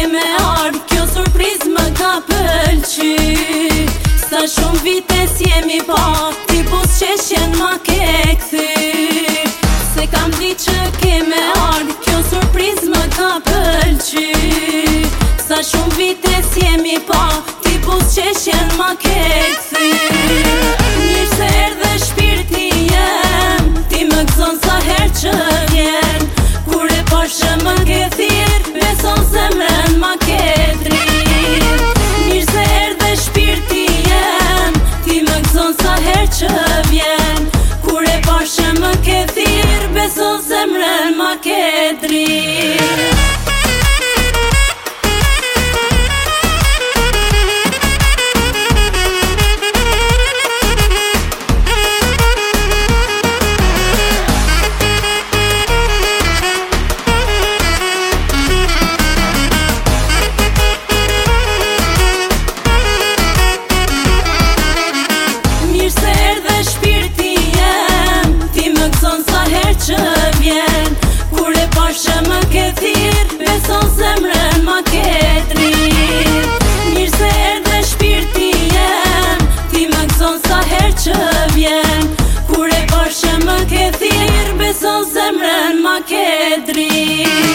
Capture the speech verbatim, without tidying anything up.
me ardh, kjo surpriz më ka pëlqy. Sa shumë vite s'jemi pa, ti buzëqeshjen ma ke kthy. Se kam di që ke me ardh, kjo surpriz më ka pëlqy. Sa shumë vite s'jemi pa, ti buzëqeshjen ma ke kthy. Mirë se erdhe shpirti jem, ti më gëzon sa her që vjen. Kur e pash që më ke thirr, beson zemrën ma ke drir. Mirë se erdhe shpirti jem, ti më gëzon sa her që vjen. Kur e pash që më ke thirr, beson zemrën ma ke drir. Kur e pash që më ke thirr, beson zemrën ma ke drir. Mirë se erdhe shpirti jem, ti më gëzon sa her që vjen. Kur e pash që më ke thirr, beson zemrën ma ke drir.